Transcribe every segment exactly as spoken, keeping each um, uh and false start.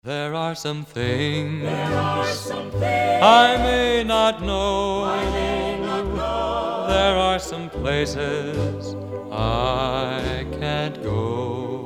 There are some things, There are some things I may not know. I may not know. There are some places I can't go.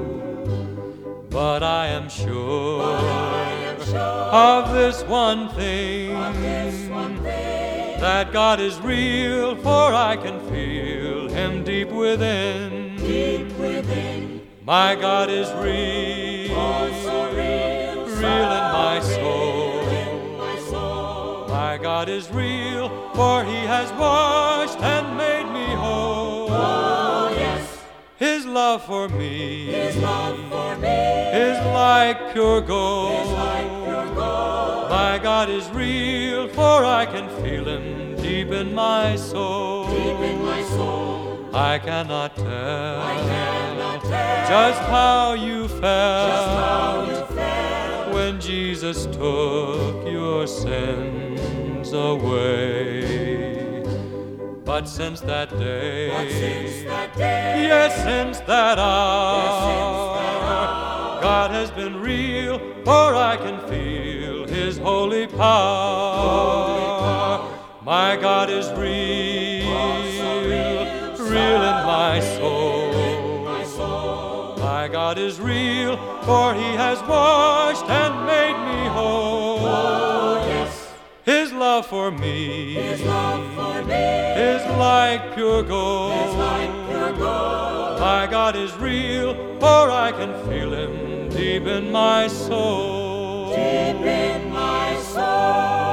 But I am sure, But I am sure of this one thing, of this one thing, that God is real, for I can feel Him deep within. deep within. My God is real, Oh, so real, so real in my soul. real in my soul. My God is real, for He has washed and made me whole. Oh, yes, His love for me His love for me is like pure gold. is like pure gold. My God is real, for I can feel Him deep in my soul. Deep in my soul, I cannot tell, I cannot tell just how you felt, just how you felt when Jesus took your sins away. But since that day, But since that day, yes, since that hour, yes, since that hour, God has been real, for I can feel His holy power. Holy power. My God is real, Oh, so real, so real in my soul. in my soul. My God is real, for He has washed and made me whole. Oh, yes, His love for me His love for me is like pure gold. is like pure gold. My God is real, for I can feel Him deep in my soul. Deep in my soul.